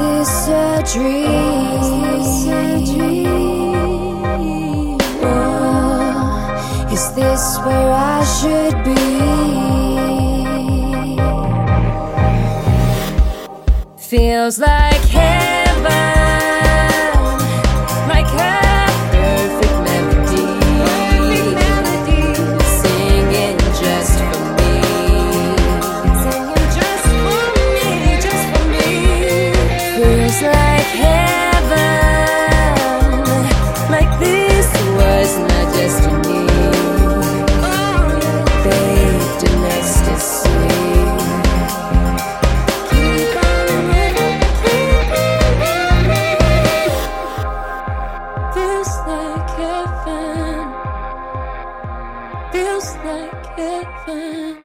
this a dream? Or is this where I should be? Feels like heaven, like a perfect melody, singing just for me, just for me. Feels like heaven, like this was my destiny, bathed in ecstasy. Feels like heaven. Feels like heaven.